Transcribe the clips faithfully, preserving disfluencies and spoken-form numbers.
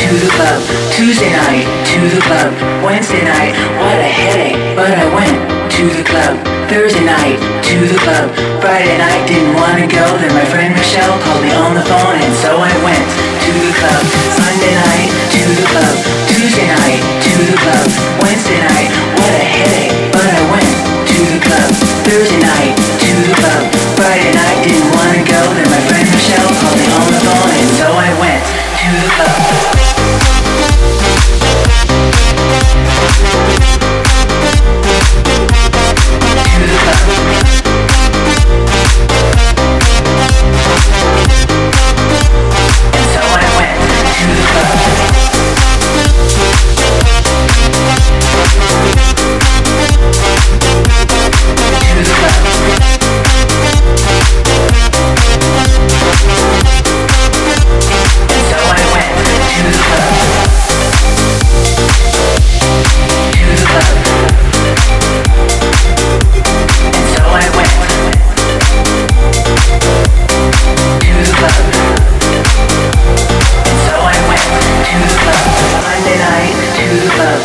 to the club. Tuesday night, to the club. Wednesday night, what a headache, but I went to the club. Thursday night, to the club. Friday night, didn't wanna go, then my friend Michelle called me on the phone, and so I went to the club. Monday night, to the club. Tuesday night, to the club. Wednesday night, what a headache, but I went to the club. Thursday night, to the club. Friday night, didn't wanna go, then my friend Michelle called me on the phone, and so I went to the club. To the club. And so I went to the club. To the club. And so I went to the club. To the club. And so I went to the club. And so I went to the club. Monday night, to the club.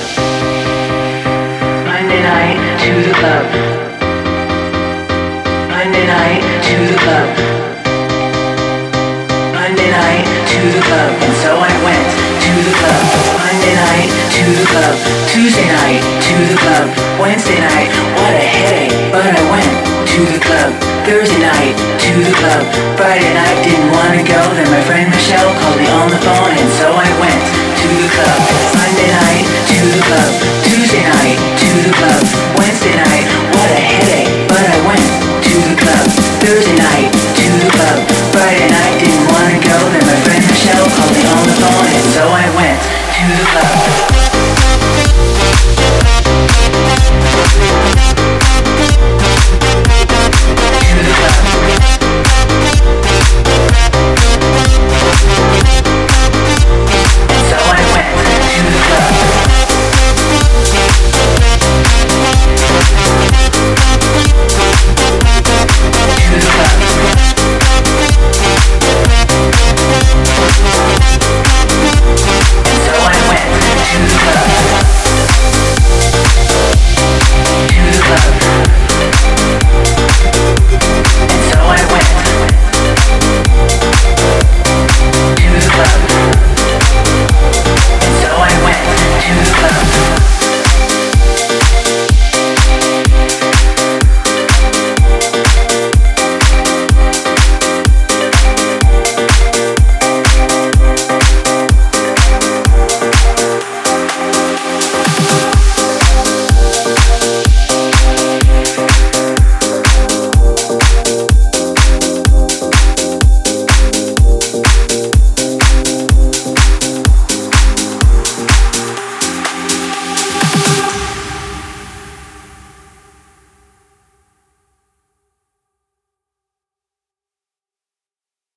Monday night, to the club. Monday night, to the club. Monday night, to the club. And so I went to the club. Monday night, to the club. Tuesday night, to the club. Wednesday night, what a headache, but I went to the club. Thursday night, to the club. Friday night, didn't wanna go, then